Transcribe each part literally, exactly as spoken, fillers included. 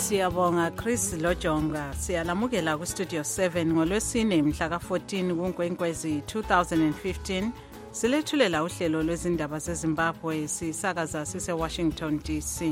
Siyabonga Chris Lojonga. Siyalamukela ku Studio seven ngolwesine mhla ka fourteen kuNkwenkwezi two thousand fifteen. Silethulela uhlelo lwezindaba zeZimbabwe sisakaza sise Washington D C.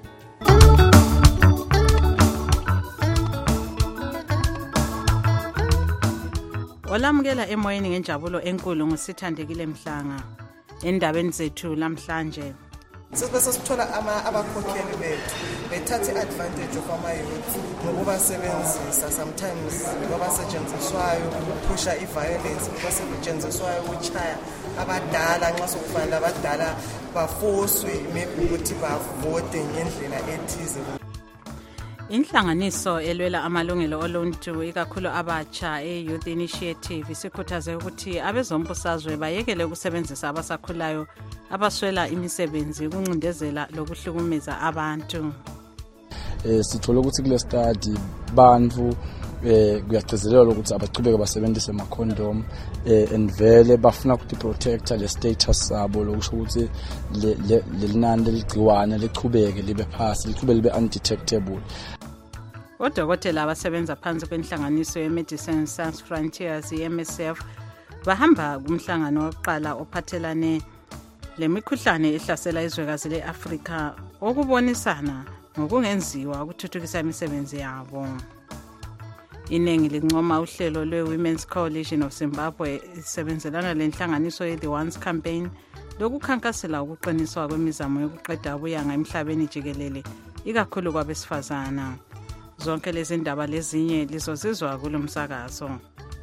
Olamukela emoyeni ngenjabulo enkulu ngusithandekile Mhlanga. Endabeni zethu lamhlanje Sibese sithola ama abakhokheli bethu bethathe advantage of ama youth ngokubasebenzisa sometimes babasetshenziswayo ukupusha iviolence basetshenziswayo ukuchaya abadala nxa sokufanele abadala bafoswe maybe ukuthi bavote ngendlela ethize. Inhlanganiso elwela amalungelo oluntu ikakhulu abatsha e-Youth Initiative isikhuthaze ukuthi abezombusazwe bayekele ukusebenzisa abasakhulayo abaswela imisebenzi ukuncindezela lokuhlukumeza abantu. Eh sithola ukuthi kule study bantu eh kuyagcizelelwa ukuthi abachubeke basebenzise ama condom eh andvele bafuna ukuthi protector le status sabo lokusho ukuthi le linani leligciwane lichubeke libe phasi lichubeke libe undetectable. Odokotela abasebenza phansi kwenhlanganiso ye-Medicine Sans Frontiers i-M S F bahamba kumhlangano wokuqala ophathelane lemikhuhlane ehlasela izwekazi le-Afrika okubonisana ngokungenziwa ukuthuthukisa imisebenzi yabo. Inengi lincoma uhlelo lwe-Women's Coalition of Zimbabwe isebenzelana lenhlanganiso ye-The Ones Campaign lokukhankasela ukuqiniswa kwemizamo yokuqeda ubuyanga emhlabeni jikelele ikakhulu kwabesifazana. Zonke lezi ndaba lezinye lizozizwa kulomsakazo.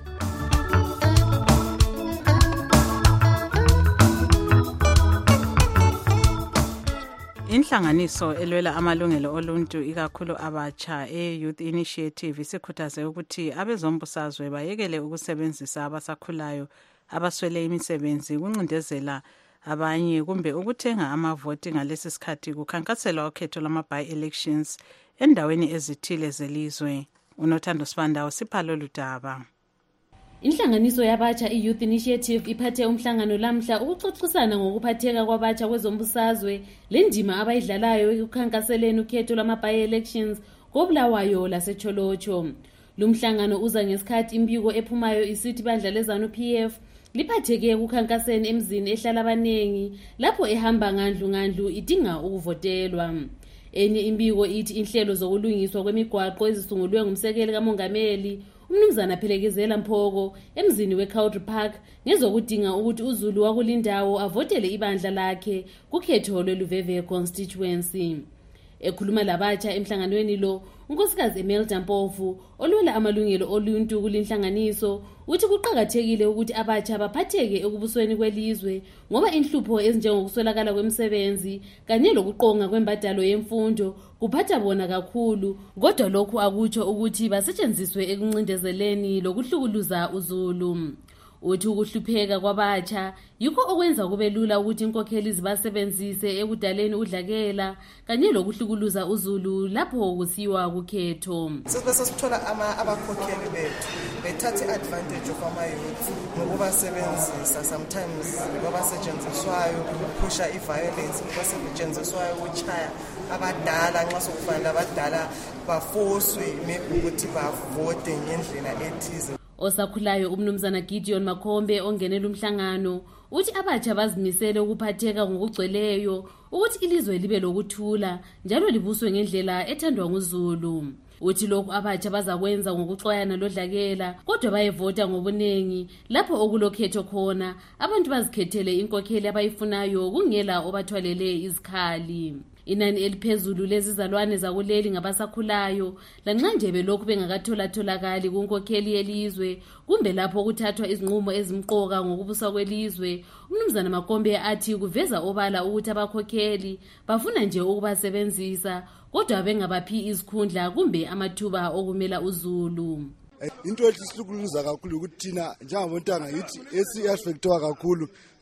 Inhlanganiso elwela amalungelo oluntu ikakhulu abatsha e-Youth Initiative isikhuthaze ukuthi abezombusazwe bayekele ukusebenzisa abasakhulayo abaswele imisebenzi kuncindezela abanye kumbe ukuthenga amavoti ngalesi sikhathi kukhankaselwa ukhetho lama-by-elections endaweni ezithile zelizwe. Unothando Sibanda usiphalo ludaba. Inhlanganiso yabatsha i-Youth Initiative iphathe umhlangano lamhla ukuxoxisana ngokuphatheka kwabatsha kwezombusazwe lendima abayidlalayo ekukhankaseleni ukhetho lama-by-elections koBulawayo laseCholocho. Lumhlangano uza ngesikhathi imbiko ephumayo isithi bandla leZANU P F liphatheke ekukhankaseni emzini ehlala abanengi lapho ehamba ngandlu ngandlu idinga ukuvotelwa. Enye imbiko ithi inhlelo zokulungiswa kwemigwaqo ezisungulwe ngumsekeli kamongameli umnumzana Phelekezela Mphoko emzini weCountry Park ngezokudinga ukuthi uZulu wakulindawo avotele ibandla lakhe kukhetho lweLuveve constituency. Ekhuluma labatsha emhlanganweni lo unkosikazi Imelda Mpofu olwela amalungelo oluntu kulinhlanganiso uthi kuqhakathekile ukuthi abatsha baphatheke ekubusweni kwelizwe ngoba inhlupho ezinjengokuswelakala kwemisebenzi kanye lokuqonga kwembadalo yemfundo kuphatha bona kakhulu kodwa lokhu akutsho ukuthi basetshenziswe ekuncindezeleni lokuhlukuluza uZulu. Uthi ukuhlupheka kwabatsha yikho okwenza kube lula ukuthi inkokheli zibasebenzise ekudaleni udlakela kanye lokuhlukuluza uZulu lapho kusiwa kukhetho. Sibese sithola ama abakhokheli bethu bethathe advantage of ama youth ngokubasebenzisa sometimes babasetshenziswayo ukupusha iviolence basetshenziswayo ukuchaya abadala nxa sokufanele abadala bafoswe maybe ukuthi bavote ngendlela ethize. Osakhulayo umnumzana Gideon Makhombe ongenela umhlangano uthi abatsha bazimisele ukuphatheka ngokugcweleyo ukuthi ilizwe libe lokuthula njalo libuswe ngendlela ethandwa nguZulu. Uthi lokhu abatsha bazakwenza ngokuxwayana lodlakela kodwa bayevota ngobunengi lapho okulokhetho khona abantu bazikhethele inkokheli abayifunayo kungela obathwalele izikhali. Inani eliphezulu lezizalwane zakuleli ngabasakhulayo lanxa nje belokhu bengakathola tholakali kunkokheli yelizwe kumbe lapho kuthathwa izinqumo ezimqoka ngokubusa kwelizwe. Umnumzana Makhombe athi kuveza obala ukuthi abakhokheli bafuna nje ukubasebenzisa kodwa bengabaphi izikhundla kumbe amathuba okumela uZulu. Into esihlukuluza kakhulu ukuthi thina njengabontanga yithi esi affectwa kakhulu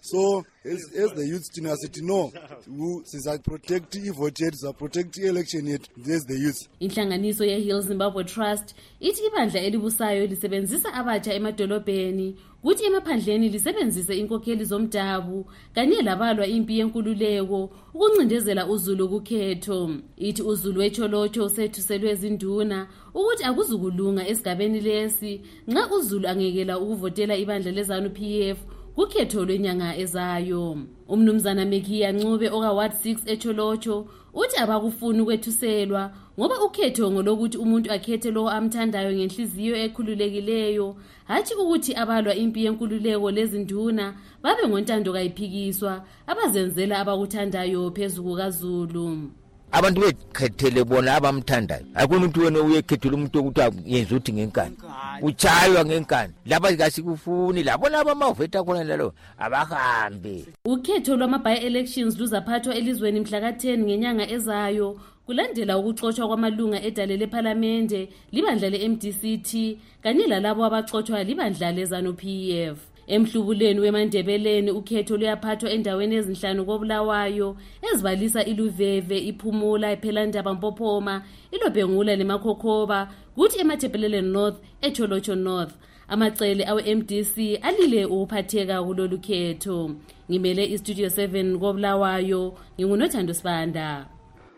So as, as the youth thina sithi no siza protect i-vote yethu, siza protect i-election yethu as the youth. Inhlanganiso ye-Heal Zimbabwe Trust ithi ibandla elibusayo lisebenzisa abatsha emadolobheni kuthi emaphandleni lisebenzise inkokheli zomdabu kanye labalwa impi yenkululeko ukuncindezela uZulu kukhetho. Ithi uZulu wetsholotsho usethuselwe ezinduna ukuthi akuzukulunga esigabeni lesi nxa uZulu angekela ukuvotela ibandla leZANU-P F kukhetho lwenyanga ezayo. Umnumzana Mekia Ncube oka Ward six echolotsho uthi abakufuni ukwethuselwa ngoba ukhetho ngolokuthi umuntu akhethe lo amthandayo ngenhliziyo ekhululekileyo, hathi ukuthi abalwa impi yenkululeko lezinduna babe ngontando kayiphikiswa abazenzela abakuthandayo phezulu kaZulu. Abantu bekhethele bona abamthandayo, akumuntu wena uyekhethela umuntu ukuthi yenza uthi ngenkani uchaywa ngenkani, lapha kasikufuni labo laba amavota khona lalo abahambe. Ukhetho lwama-by elections luzaphathwa elizweni mhla ka ten ngenyanga ezayo kulandela ukuxoshwa kwamalunga edale lephalamende libandla le-M D C T kanye lalabo abaxoshwa libandla leZANU-P F. Emhlubuleni weMandebeleni ukhetho luyaphathwa endaweni ezinhlanu koBulawayo ezibalisa iLuveve, iPhumula, iPhelandaba, Mpophoma, iLobhengula leMakhokhoba, kuthi eMathebeleleni North, eCholotsho North. Amacele awe-M D C alile ukuphatheka kulolu khetho. Ngimele iStudio seven koBulawayo, nginguNothando Sibanda.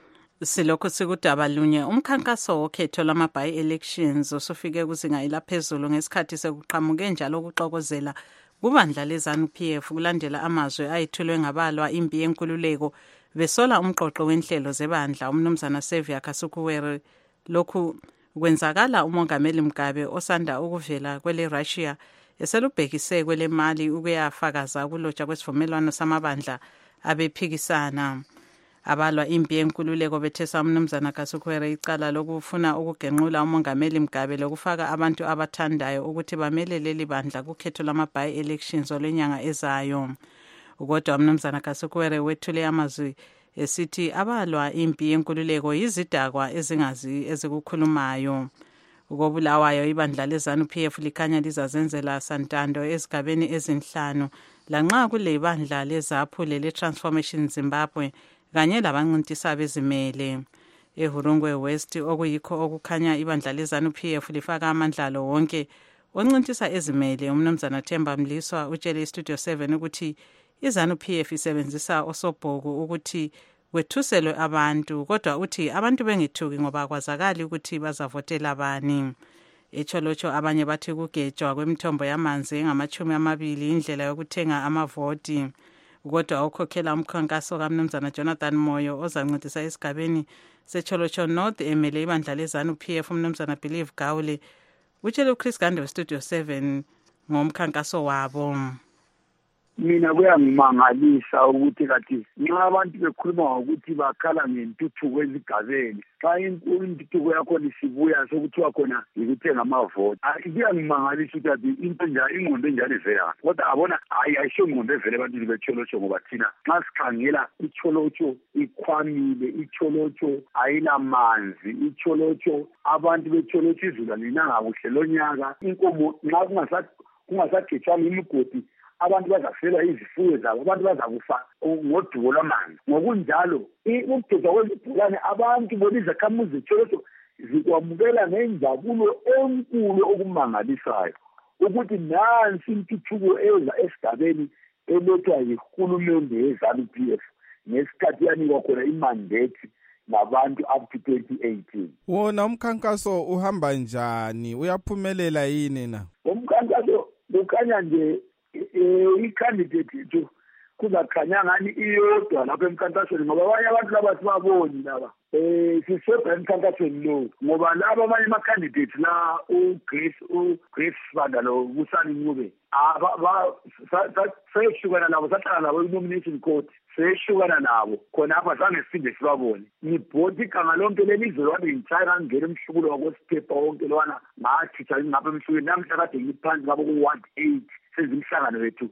Silokho sikudaba lunye umkhankaso wokhetho lama-by elections usufike kuzinga elaphezulu ngesikhathi sekuqhamuke njalo ukuxokozela kubandla leZANU-P F kulandela amazwe ayithulwe ngabalwa impi yenkululeko besola umqoqo wenhlelo zebandla. Umnumzana Xavier Kasukuwere lokhu kwenzakala umongameli Mugabe osanda ukuvela kwele Russia eselubhekise kwele Mali ukuyafakaza ukulotsha kwesivumelwano samabandla abephikisana. Abalwa impi yenkululeko bethesa umnumzana Kasukuwere icala lokufuna ukugenqula umongameli Mugabe lokufaka abantu abathandayo ukuthi bamele leli bandla kukhetho lama-by elections olwenyanga ezayo. Kodwa umnumzana Kasukuwere wethule amazwi esithi abalwa impi yenkululeko yizidakwa ezingazi ezikukhulumayo. Ukobulawayo ibandla leZANU-P F likhanya lizazenzela santando ezigabeni ezinhlanu lanxa kule bandla leZAPU lele Transformation Zimbabwe kanye labancintisa bezimele. eHurungwe West okuyikho okukhanya ibandla leZANU-P F lifaka amandla wonke oncintisa ezimele. Umnumzana Themba Mliswa utshele iStudio seven ukuthi iZANU-P F isebenzisa osobhoku ukuthi wethuselwe abantu, kodwa uthi abantu bengithuki ngoba kwazakali ukuthi bazavotela bani. Echolotsho abanye bathi kugejwa kwemithombo yamanzi engamachumi amabili indlela yokuthenga amavoti. Kodwa ukhokhela umkhankaso kaMnumzana Jonathan Moyo ozancedisa esigabeni seCholotsho North emele ibandla leZANU-P F umnumzana Believe Gawule utshele uChris Gande weStudio seven ngomkhankaso wabo. Mina kuyangimangalisa ukuthi kathi nxa abantu bekhuluma ukuthi bakhala ngentuthuko ezigabeni, xa intuthuko yakho isibuya sokuthiwa khona yikuthenga amavoti, kuyangimangalisa ukuthi into njalo ingqondo enjalo ivela. Kodwa abona ayisho ingqondo evele ebantwini beCholotsho ngoba thina nxa sikhangela iCholotsho ikhwamile, iCholotsho ayilamanzi, iCholotsho abantu beCholotsho izulu alinanga kuhle lonyaka, inkomo nxa kungasagejwanga imigodi abantu bazafela izifuyo zabo, abantu bazakufa ngodubo lwamanzi. Ngokunjalo ukugejwa kwezibhulane abantu bona izakhamuzi zeCholotsho zikwamukela ngenjabulo enkulu okumangalisayo ukuthi nansi intuthuko eza esigabeni elethwa yihulumende yeZANU-P F ngesikhathi yanikwa khona imandate nabantu up to twenty eighteen. Wona umkhankaso uhamba njani, uyaphumelela yini na? Umkhankaso ukhanya nje i-candidate yethu kuzakhanya ngani iyodwa lapha emkhankasweni ngoba abanye abantu laba sibaboni laba um sisodwa emkhankasweni lo ngoba laba abanye ama-candidates la uGrace uGrace Sibanda lo Busani Ncube seyehlukana nabo, sahlala nabo i-nomination court, seyehlukana nabo khona apha zange sinde sibabone. Ngibhodi igama lonke lelizwe lwami ngitshaya kangena emhlubulo wakosiphepha wonke lwana ngathitha ngapha emhlubeni namhla kade ngiphansi ngabo ku-ward eight sezimhlangano wethu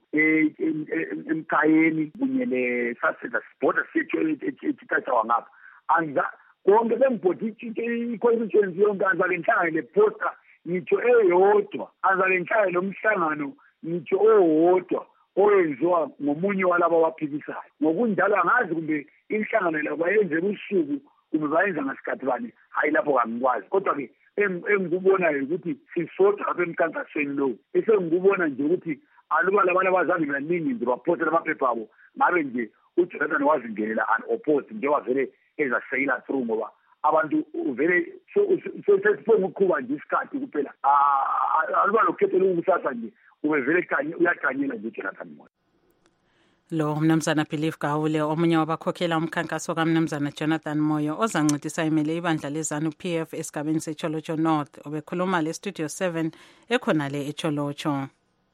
emkhayeni kunye nesaseda sibhoda sethu etithatshawa ngapha. Angiza konke bengibhodi i-constituency yonke azake ngihlangane le-poster ngitsho eyodwa, azake ngihlangane lo mhlangano ngitsho owodwa oyenziwa ngomunye walabo abaphikisayo. Ngokunjalo angazi kumbe inhlangano la bayenze usuku kumbe bayenza ngasikhathi bani hayi lapho kangikwazi. Kodwa ke engikubonayo ukuthi sisodwa apha emkhankasweni lo esengikubona nje ukuthi aluba labana bazange baningi nje baphosela amaphepha abo ngabe nje uJonathan wazingenela an opposed nje wavele ezasekela through ngoba abantu vele so sesifuna ukuqhuba nje isikhathi kuphela aluba lokhetho lokusasa nje ube vele kanye uyakanyela nje Jonathan Moyo. Lo mnumzana Believe Gawule omunye wabakhokhela umkhankaso kaMnumzana Jonathan Moyo ozancedisa imele ibandla lezanu P F esigabeni seCholocho North obekhuluma le Studio seven ekhona le eCholocho.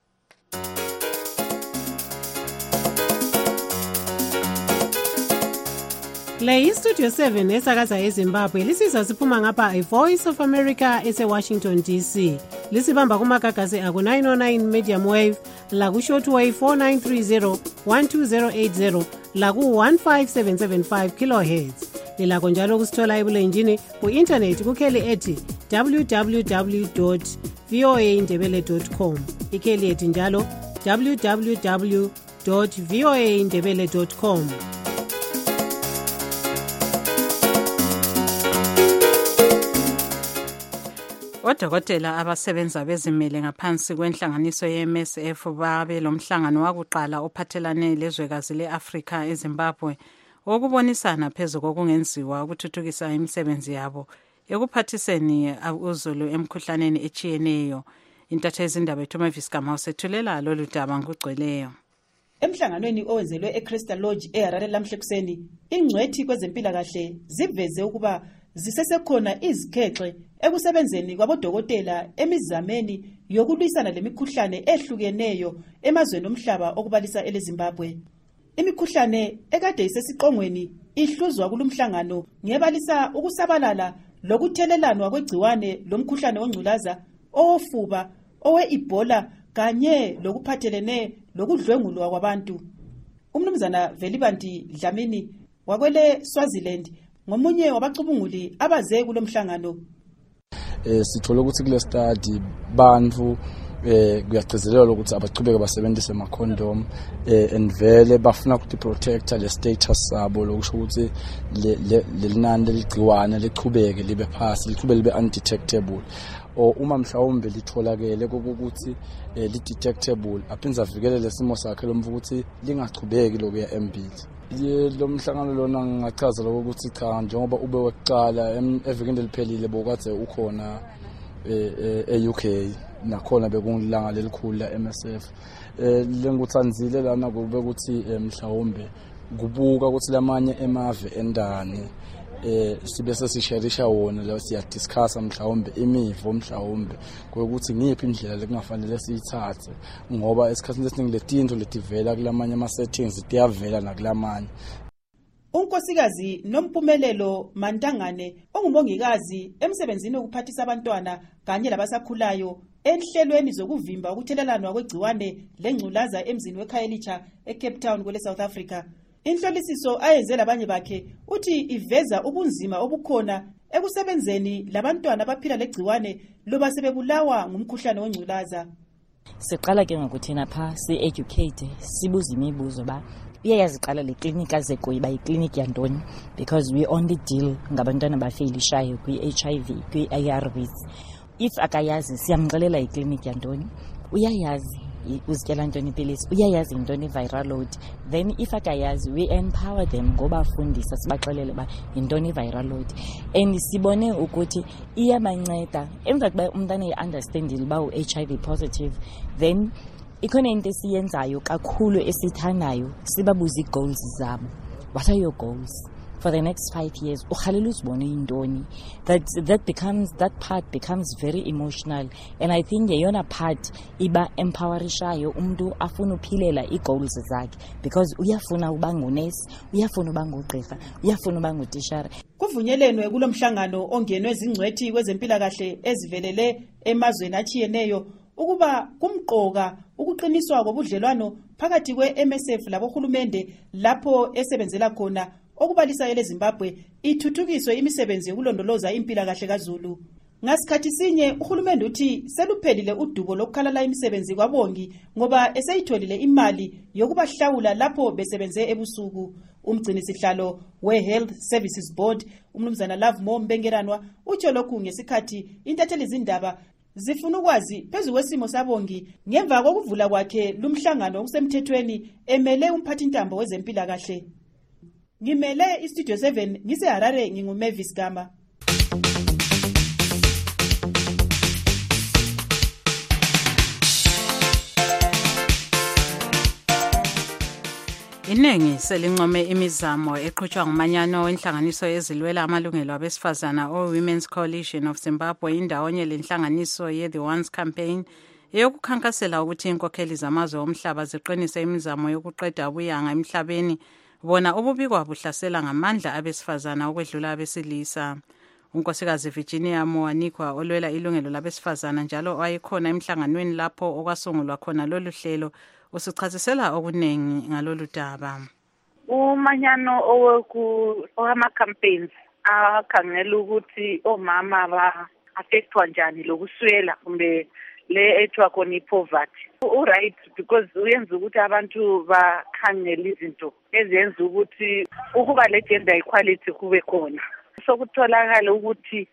Le iStudio seven esakaza eZimbabwe lisiza siphuma ngapha iVoice of America ese-Washington D C. Lisibamba kumagagasi aku nine oh nine medium wave, laku shortwave four nine three zero, one two zero eight zero, laku one five seven seven five kilohertz. Lilako njalo kusithola ebulenjini ku-internet kukheli ethi w w w dot v o a ndebele dot com. Ikheli ethi njalo w w w dot v o a ndebele dot com. Odokotela abasebenza bezimele ngaphansi kwenhlanganiso ye-M S F babe lomhlangano wakuqala ophathelane lezwekazi le-Afrika eZimbabwe okubonisana phezu kokungenziwa ukuthuthukisa imisebenzi yabo ekuphathiseni uzulu emkhuhlaneni echiyeneyo. Intatheli izindaba eThomavis Kamau sethulela lolu daba ngokugcweleyo. Emhlanganweni owenzelwe eCrystal Lodge eHarare lamhla kuseni, ingcwethi kwezempilakahle ziveze ukuba zisesekhona izikhexe ekusebenzeni kwabodokotela emizameni yokulwisana lemikhuhlane ehlukeneyo emazweni omhlaba okubalisa eleZimbabwe. Imikhuhlane ekade isesiqongweni ihluzwa kulumhlangano ngebalisa ukusabalala lokuthelelana kwegciwane lomkhuhlane ongculaza, ofuba, owe-Ebola kanye lokuphathelene lokudlwengulwa kwabantu. Umnumzana Velibanti Dlamini wakwele Swaziland ngomunye wabacubunguli abaze kulomhlangano. Eh sithole ukuthi kule study bantu eh kuyagcizelelwa ukuthi abachubeke basebenzise ama condom eh andvele bafuna ukuthi protector le status sabo lokusho ukuthi lelinani leligciwane liqhubeke libe phasi liqhubeke libe undetectable. O uma mhlawumbe litholakele kokuthi li detectable aphinza avikele lesimo sakhe lomvu ukuthi lingachubeki lokuya embili. Lo mhlangano lona ngingachaza ukuthi cha njengoba ube weqala evikende liphelile bokade ukhona e-U K nakhona bekunilanga lelikhulu la M S F eh lenguthanzile lana kube ukuthi mhlawumbe kubuka ukuthi lamanye emave endane eh sibe sesisharisha wona la siya discuss mhlawumbe imivo mhlawumbe ukuthi ngiphi indlela lekungafanele siyithathe ngoba esikhathini esiningi letinto letivela kulamanye ama settings tiyavela nakulamanye. Unkosikazi Nompumelelo Mantangane ongumongikazi emsebenzini wokuphathisa abantwana kanye labasakhulayo enhlelweni zokuvimba ukuthelelanwa kwegciwane lengculaza emzini weKhayelitsha eCape Town kwele South Africa. Inhlolisiso ayenze labanye bakhe uthi iveza ubunzima obukhona ekusebenzeni labantwana abaphila legciwane loba sebebulawa ngumkhuhlane wengculaza. Siqala ke ngokuthina pha si educate sibuza imibuzo ba iyayaziqala le clinic azeko iba iclinic yantoni because we only deal ngabantwana abafelishayo kwi-H I V kwi-A R Vs. If akayazi siyamxelela iclinic yantoni uyayazi uzityela ntoni ipilisi uyayazi intoni viral load, then if akayazi we empower them ngobafundisa sibaxelele ba intoni viral load and sibone ukuthi iyabanceda emva kuba umntana eunderstandile ba u-H I V positive then ikhona into esiyenzayo kakhulu esithandayo sibabuza goals zabo. What are your goals for the next five years? Ukhalela usibone intoni. That that becomes that part becomes very emotional and I think yeyona part iba empowerishayo umuntu afuna uphilela igoals zakhe because uyafuna uba ngunesi, uyafuna uba ngugqirha, uyafuna uba ngutishara. Kuvunyelene kulomhlangano ongenwe zingcwethi kwezempilakahle ezivelele emazweni achiyeneyo ukuba kumqoka ukuqiniswa kobudlelwano phakathi kwe-M S F labohulumende lapho esebenzela khona okubalisa eleZimbabwe ithuthukiswe imisebenzi yokulondoloza impilakahle kaZulu. Ngasikhathi sinye uhulumende uthi seluphelile udubo lokukhalala imisebenzi kwabongi ngoba eseyitholile imali yokubahlawula lapho besebenze ebusuku. Umgcini sihlalo we-Health Services Board umnumzana Love Mo Mbengeranwa utsho lokhu ngesikhathi intatheli zindaba zifuna ukwazi phezu kwesimo sabongi ngemva kokuvula kwakhe lumhlangano okusemthethweni emele umphathintambo wezempilakahle. Ngimele iStudio seven ngiseHarare nginguMavis Gama. Iningi selincome imizamo eqhutshwa ngumanyano wenhlanganiso yezilwela amalungelo abesifazana o-Women's Coalition of Zimbabwe indawonye lenhlanganiso ye-The Ones Campaign eyokukhankasela ukuthi inkokheli zamazwe omhlaba ziqinise imizamo yokuqeda ubuyanga emhlabeni bona ububikwa buhlasela ngamandla abesifazana ukwedlula abesilisa. Unkosikazi Virginia Moanikwa olwela ilungelo labesifazana njalo wayekhona emhlanganweni lapho okwasungulwa khona lolu hlelo usichazisela okunengi ngalolu daba. Umanyano owoku owama campaigns akhangela ukuthi omama ba affectwa njani lokuswela kumbe le ethwa khona ipoverty. Uright because uyenza ukuthi abantu bakhangela izinto ezenza ukuthi ukuba le gender equality kube khona. Sokutholakala ukuthi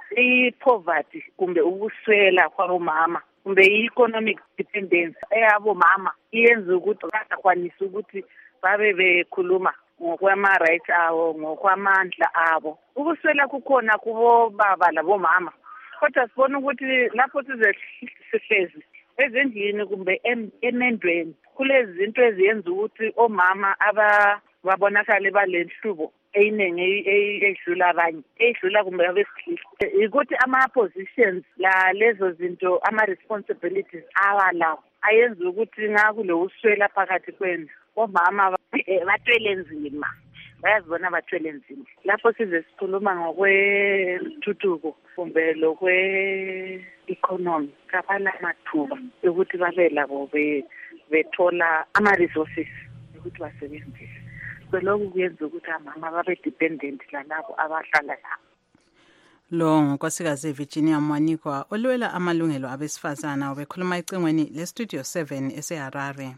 ipoverty kumbe ukuswela kwabomama kumbe i-economic dependence eyabo mama iyenza ukuthi bangakwanisi ukuthi babe bekhuluma ngokwama-rights abo ngokwamandla abo. Ukuswela kukhona kubo baba labo mama kodwa sibona ukuthi lapho size sihlezi ezindlini kumbe emendweni kulezi zinto eziyenza ukuthi omama aba babonakale balenhlubo eyinenge eyidlula abanye eyidlula kumbe abesilisa ukuthi ama-positions la lezo zinto ama-responsibilities awalawo ayenza ukuthi ngakule uswela phakathi kwenu omama bathwele nzima bayazibona bathwele nzima. Lapho size sikhuluma ngokwethuthuko kumbe lokwe-economy kabala amathuba yokuthi babe labo bethola ama-resources yokuthi basebenzise. So lokhu kuyenza ukuthi amama babe dependent lalabo abahlala lapho. Lo ngunkosikazi Virginia Moanikwa olwela amalungelo abesifazana obekhuluma icingweni leStudio seven eseHarare.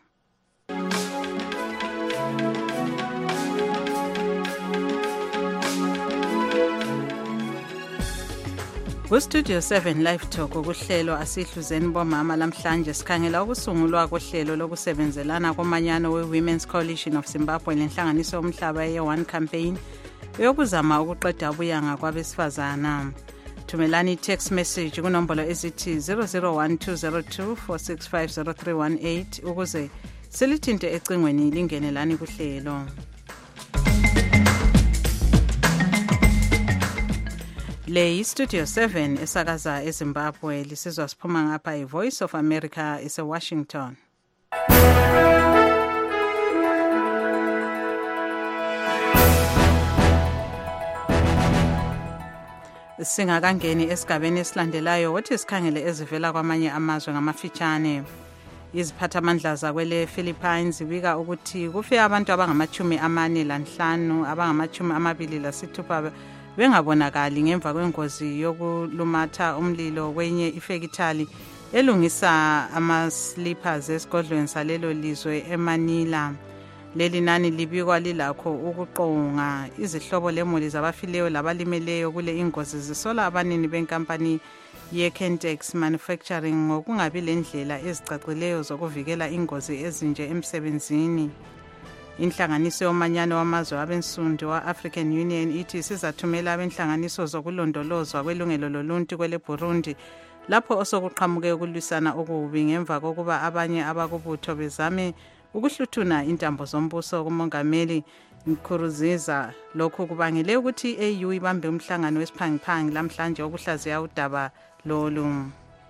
KuStudio seven Live Talk ukuhlelo asihluzeni bomama lamhlanje sikhangela ukusungulwa kohlelo lokusebenzelana komanyano we-Women's Coalition of Zimbabwe lenhlanganiso yomhlaba ye-One Campaign yokuzama ukuqeda ubuyanga kwabesifazana. Thumelani text message kunombolo ezithi zero zero one two zero two four six five zero three one eight ukuze silithinte ecingweni lingenelani kuhlelo. Le iStudio seven esakaza eZimbabwe lisizwa siphuma ngapha iVoice of America eseWashington. Singakangeni esigabeni esilandelayo wothi sikhangele ezivela kwamanye amazwe ngamafitshane. Iziphathamandla zakwele Philippines zibika ukuthi kufe abantu abangamachumi amane lanhlanu abangamachumi amabili lasithupha bengabonakali ngemva kwengozi yokulumatha umlilo kwenye ifekithali elungisa ama-slippers esigodlweni salelo lizwe eManila. Leli nani libikwa lilakho ukuqonga izihlobo lemuli zabafileyo labalimeleyo kule ingozi zisola abanini benkampani ye-Kentex Manufacturing ngokungabi lendlela ezicacileyo zokuvikela ingozi ezinje emsebenzini. Inhlanganiso yomanyano wamazwe abensundu wa-African Union ithi sizathumela abenhlanganiso zokulondolozwa kwelungelo loluntu kwele Burundi lapho osokuqhamuke ukulwisana okubi ngemva kokuba abanye abakubutho bezame ukuhluthuna intambo zombuso kumongameli Nkurunziza. Lokhu kubangele ukuthi i-A U ibambe umhlangano wesiphangiphangi lamhlanje okuhlaziya udaba lolu.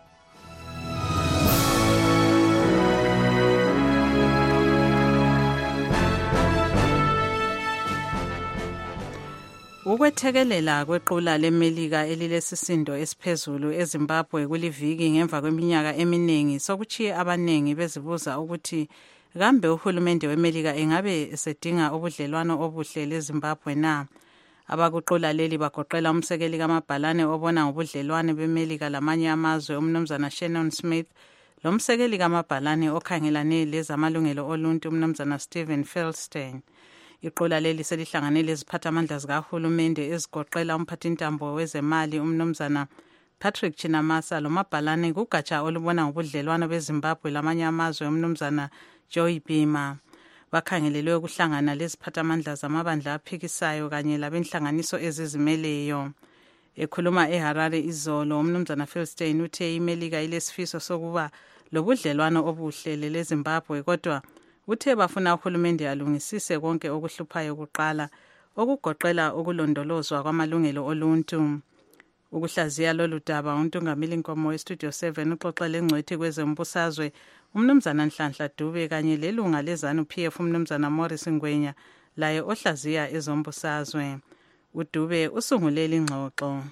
Ukwethekelela kwequla leMelika elilesisindo esiphezulu eZimbabwe kuliviki ngemva kweminyaka eminingi sokuchiye abanengi bezibuza ukuthi kambe uhulumende weMelika engabe esedinga ubudlelwano obuhle leZimbabwe na. Abakuqula leli bagoqela umsekeli kaMabhalane obona ngobudlelwane beMelika lamanye amazwe umnumzana Shannon Smith, lomsekeli kaMabhalane okhangelane lezamalungelo oluntu umnumzana Stephen Feldstein. Iqula leli selihlanganele iziphathamandla zikahulumende ezigoqela umphathintambo wezemali umnumzana Patrick Chinamasa loMabhalane kugatsha olubona ngobudlelwane beZimbabwe lamanye amazwe umnumzana Joy Bima. Bakhangelelwe ukuhlangana leziphathamandla zamabandla aphikisayo kanye labenhlanganiso ezizimeleyo. Ekhuluma eHarare izolo umnumzana Feldstein uthe iMelika ilesifiso sokuba lobudlelwane obuhle leZimbabwe, kodwa uthe bafuna uhulumende alungisise konke okuhluphayo kuqala, okugoqela ukulondolozwa kwamalungelo oluntu. Ukuhlaziya lolu daba uNtungameli Nkomo weStudio seven uxoxele engcwethi kwezombusazwe umnumzana Nhlanhla Dube kanye lelunga lezanu P F umnumzana Morris Ngwenya laye ohlaziya ezombusazwe. uDube usungulele ingxoxo.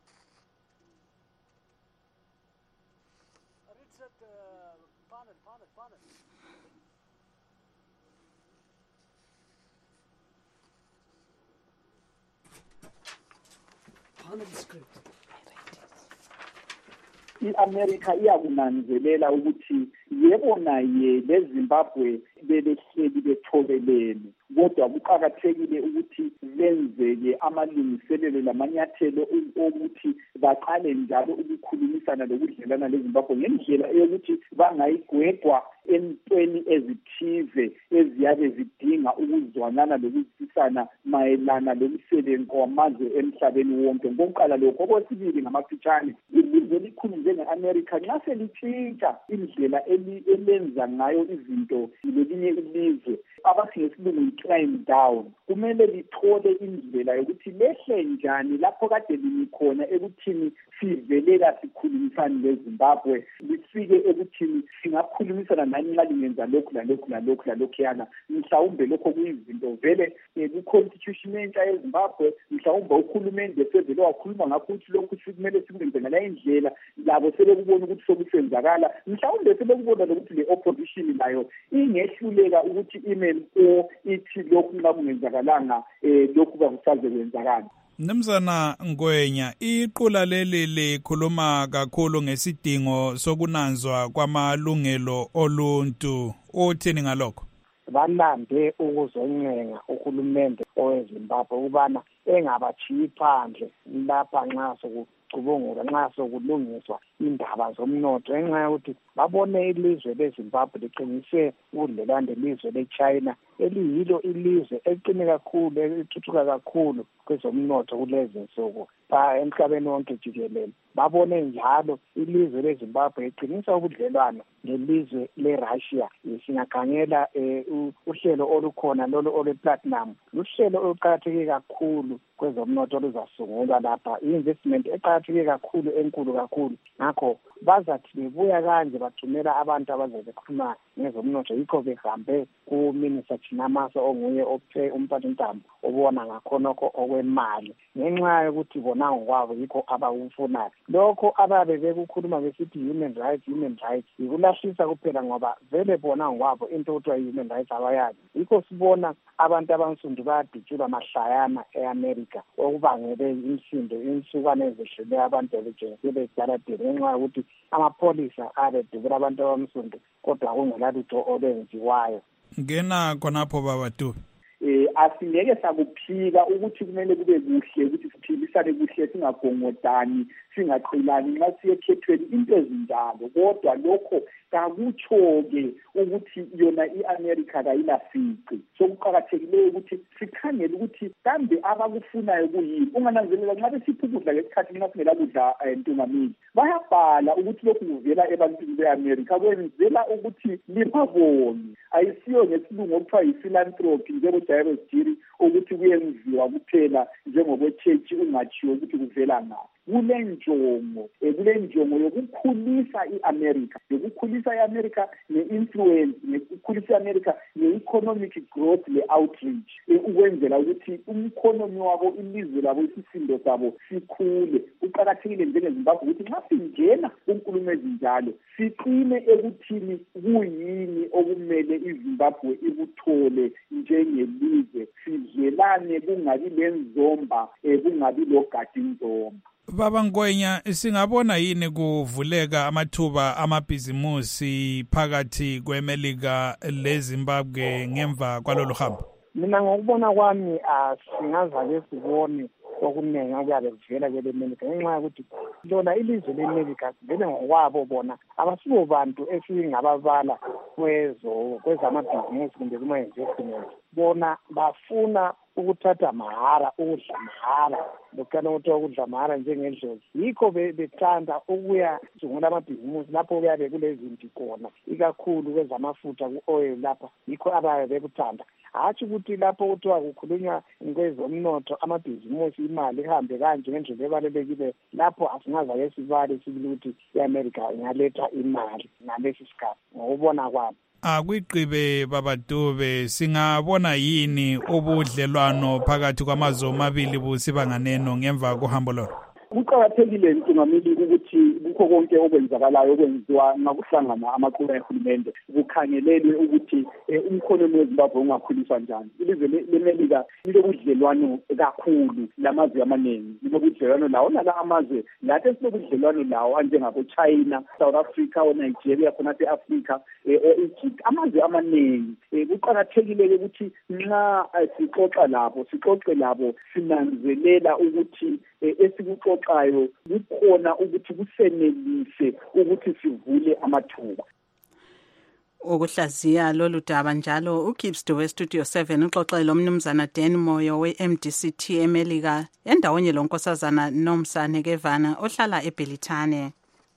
I-America iyakunanzelela ukuthi yebo naye leZimbabwe bebehleli bethobelene, kodwa kuqakathekile ukuthi lenzeke amalungiselelo lamanyathelo ukuthi baqale njalo ukukhulumisana lokudlelana leZimbabwe ngendlela eyokuthi bangayigwegwa entweni ezithize eziyabe zidinga ukuzwanana lokuzwisana mayelana lomsebenzi wamazwe emhlabeni wonke. Ngokuqala lokho, okwesibili ngamafitshane, ilizwe elikhulu njenge-America nxa selitshintsha indlela elenza ngayo izinto lelinye ilizwe abathi ngesilungu yi-climb down, kumele lithole indlela yokuthi lehle njani lapho kade limi khona ekuthini sivelela sikhulumisane leZimbabwe, lifike ekuthini singakhulumisana nani nxa lingenza lokhu lalokhu lalokhu lalokhuyana. Mhlawumbe lokho kuyizinto vele ku-constitution entsha yeZimbabwe, mhlawumbe uhulumende sevele wakhuluma ngakho ukuthi lokhu kumele sikwenze ngale indlela, labo sebekubona ukuthi sokusenzakala. Mhlawumbe sebekubona lokuthi le-opposition nayo ingehluleka ukuthi ime mpo ithi lokhu nxa kungenzakalanga um lokhu kakusaze kwenzakala. Mnumzana Ngwenya, iqula leli likhuluma kakhulu ngesidingo sokunanzwa kwamalungelo oluntu. Uthini ngalokho? Balande ukuzoncenga uhulumende oweZimbabwe ukubana engabachiyi phandle lapha nxa sokucubungula, nxa sokulungiswa indaba zomnotho, ngenxa yokuthi babone ilizwe leZimbabwe liqinise ubudlelwane lelizwe leChina eliyilo ilizwe eliqine kakhulu, elithuthuka kakhulu kwezomnotho kulezi nsuku emhlabeni wonke jikelele. Babone njalo ilizwe leZimbabwe liqinisa ubudlelwane ngelizwe leRussia. Singakhangela um uhlelo olukhona lolo olwe-platinum, luhlelo oluqakatheke kakhulu kwezomnotho oluzasungulwa lapha, i-investment eqakatheke kakhulu, enkulu kakhulu. Ngakho bazathi bebuya kanje bathumela abantu abazabe bekhuluma ngezomnotho, yikho behambe kuMinister Chinamasa onguye ophe umphathintambo obona ngakhonokho okwemali, ngenxa yokuthi bona ngokwabo yikho abakufunayo. Lokho ababe bekukhuluma besithi human rights, human rights, yikulahlisa kuphela ngoba vele bona ngokwabo into okuthiwa human rights abayazi. Yikho sibona abantu abansundu bayadutshulwa mahlayana e-America okubangele imisindo, insukane ezehlele abantu bejengisile edaladeni ngenxa yokuthi amapholisa abedubula abantu abansundu kodwa kungelalutho olwenziwayo. Ngena khonapho baba Dube. Eh asingeke sakuphika ukuthi kumele kube kuhle ukuthi siphilisane kuhle, singagongodani, singaqilani nxa siyekhethweni into ezinjalo, kodwa lokho kakutsho-ke ukuthi yona i-America kayilasici. Sokuqakathekileyo ukuthi sikhangele ukuthi kambe abakufunayo kuyini. Ungananzelela nxa besiphi ukudla ngesikhathi nxa singela kudla Ntungameli, bayabhala ukuthi lokhu kuvela ebantwini be-America kwenzela ukuthi liphabone, ayisiyo ngesilungu okuthiwa yi-philanthropy njengoJairos Jiri ukuthi kuyenziwa kuphela njengokwechechi ungatshiwo ukuthi kuvela ngaphi. kule njongo kule njongo yokukhulisa i-America yokukhulisa i-America ne-influence yokukhulisa i-America ne-economic growth le-outreach ukwenzela ukuthi umkhonomi wabo ilizwe labo isisindo sabo sikhule. Kuqakathekile njengeZimbabwe ukuthi nxa singena kunkulumo ezinjalo siqine ekuthini kuyini okumele iZimbabwe ikuthole njengelizwe, sizwelane kungabi lenzomba kungabi logadinzomba. Baba Ngwenya, singabona yini kuvuleka amathuba amabhizimusi phakathi kweMelika leZimbabwe ngemva kwalolu hambo? Mina ngokubona kwami asingazake sibone okuningi okuyabe kuvela kwele Melika ngenxa yokuthi lona ilizwe leMelika vele ngokwabo bona abasibo bantu esingababala kwezo kwezamabhizimusi kumbe kuma-investment. Bona bafuna ukuthatha mahara, ukudla mahara, lokana ukuthi ukudla mahara njengendlozi. Yikho bethanda ukuya sungula amabhizimusi lapho kuyabe kulezinto khona, ikakhulu kwezamafutha ku-oil lapha, yikho abaye bekuthanda. Hatshi ukuthi lapho kuthiwa kukhulunywa kwezomnotho amabhizimusi imali ihambe kanje ngendlela ebalulekile, lapho asingaza sibale sibili ukuthi i-America ingaletha imali ngalesi sikhathi ngokubona kwami. Akwiqibe Baba Dube, singabona yini ubudlelwano phakathi kwamazwe omabili busibanganeno ngemva kohambo lolo? Kuqakathekile njengamili ukuthi kukho konke okwenzakalayo okwenziwa ngakuhlangana amaqula ehulumende kukhangelelwe ukuthi umkhonomi weZimbabwe ungakhuliswa njani. Ilizwe leMelika linobudlelwano kakhulu lamazwe amaningi, linobudlelwano lawo nala amazwe lathi sinobudlelwano lawo anjengabo China, South Africa, Nigeria, khona e-Africa, o-Egypt, amazwe amaningi. Kuqakathekile ukuthi nxa sixoxa labo sixoxe labo sinanzelela ukuthi esikuxoxayo kukhona ukuthi kusenelise ukuthi sivule amathuba. Ukuhlaziya lolu daba njalo uGibbs we Studio seven uxoxela umnumzana Dan Moyo we-M D C T eMelika endawonye lonkosazana Nomsane Kevana ohlala eBelitane.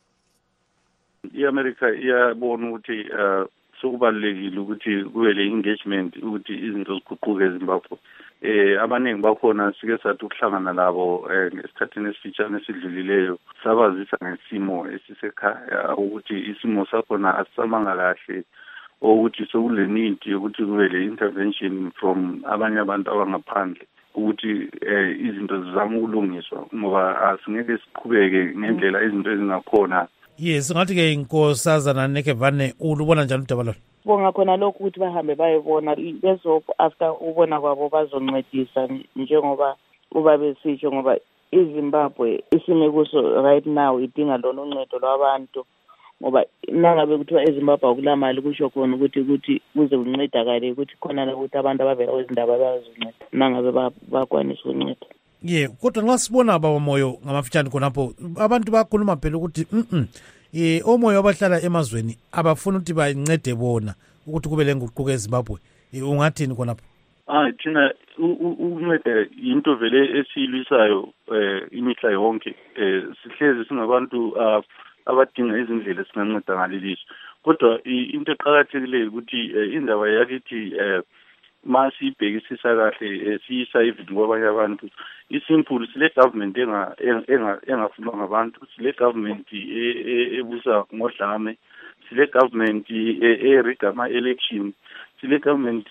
I-America iyabona ukuthi uh, sokubalulekile ukuthi kube le engagement ukuthi izinto ziguquke eZimbabwe. Eh abaningi bakhona sike sathi ukuhlangana labo ngesikhathini esifitshane esidlulileyo sabazisa ngesimo esisekhaya ukuthi isimo sakhona asisamanga kahle ukuthi sokule need ukuthi kube le intervention from abanye abantu abangaphandle ukuthi izinto zizama ukulungiswa ngoba asingeke siqhubeke ngendlela izinto ezingakhona. Yes, ngathi ke inkosazana Nekevane ulubona njani udaba lolo? Bonga khona lokhu ukuthi bahambe bayebona bezo after ubona kwabo bazoncedisa njengoba uba besitsho ngoba iZimbabwe isime kuso right now idinga lona uncedo lwabantu ngoba nangabe kuthiwa eZimbabwe akulamali kusho khona ukuthi ukuthi kuze kuncedakale ukuthi khona la ukuthi abantu abavela kwezindaba bazonceda nangabe bakwanisa ukunceda. Yeah, kodwa nxa sibona Baba Moyo ngamafitshane khonapho abantu bakhuluma phela ukuthi mhm eh omoyo abahlala emazweni abafuna ukuthi bancede bona ukuthi kube lenguquko eZimbabwe. Ungathini khonapho? Ah thina uncede into vele esiyilwisayo eh imihla yonke eh sihlezi singabantu abadinga izindlela esinganceda ngaleliso. Kodwa into eqhakathekile ukuthi indaba yakithi eh masibhekisisa kahle siyisa even kwabanye abantu isimple sile government enga engafunwa ngabantu, sile government ebusa ngodlame, sile government eriga ama election, sile government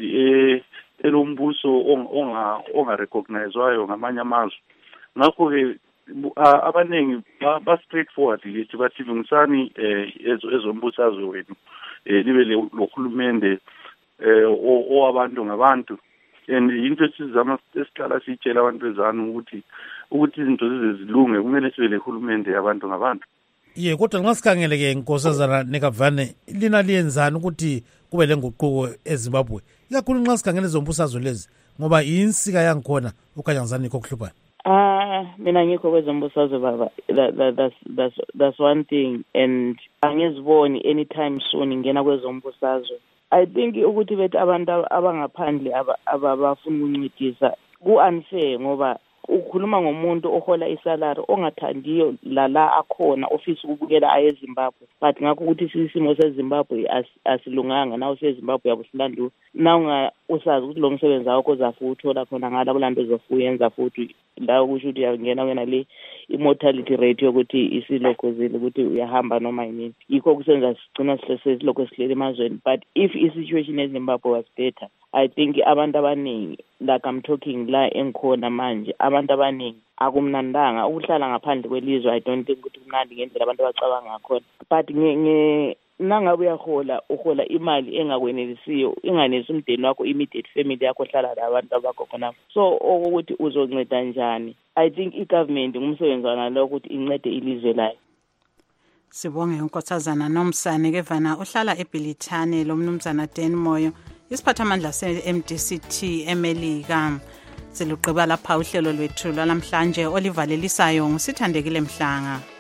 elombuso onga onga recognizewayo ngamanye amazwe. Ngakho ke abaningi ba straightforward lithi bathi lungisani ezombusazwe wenu libe lohulumende eh owabantu ngabantu and into esizama esiqala sitshela abantu bezana ukuthi ukuthi izinto zizilunge kumele sibe lehulumende yabantu ngabantu. Ye kodwa nxa sikhangele ke inkosazana Nekevane lina liyenzana ukuthi kube lenguquko eZimbabwe ikakhulu nxa sikhangele zombusazwe lezi ngoba insika yangikhona ukanyangizana kokuhlupha. Ah mina ngikho kwezombusazwe baba that's that's that's one thing and angiziboni anytime soon ngena kwezombusazwe. I think ukuthi bethi abantu abangaphandle abafuna ukuncedisa ku-unfair ngoba ukhuluma ngomuntu ohola isalary ongathandiyo la la akhona office ukubukela aye eZimbabwe but ngakho ukuthi isimo seZimbabwe asilunganga nawo seZimbabwe yabusilandu nawu usazi ukuthi lo msebenzi wakho ozafuthi uthola khona ngala kulanto ozofuyenza futhi la kusho ukuthi uyangena wena le immortality rate yokuthi isilokhuzile ukuthi uyahamba noma yini yikho kusenza sigcina sesilokho sihlele emazweni. But if i-situation eZimbabwe was better, I think abantu abaningi, like I'm talking la engikhona manje, abantu abaningi akumnandanga ukuhlala ngaphandle kwelizwe. I don't think ukuthi kumnandi ngendlela abantu abacabanga ngakhona. But nge nangabe uyahola uhola imali engakwenelisiyo, inganesi umndeni wakho, immediate family yakho hlala labantu abakho khona, so ukuthi uzonceda njani? I think i-government ngumsebenzi wana lo ukuthi incede ilizwe layo. Sibonge unkosazana Nomsane Kevana uhlala eBilithane lo mnumzana Dan Moyo isiphathamandla se-M D C T eMelika. Siluqhiba lapha uhlelo lwethu lwalamhlanje olivalelisayo ngusithandekile Mhlanga.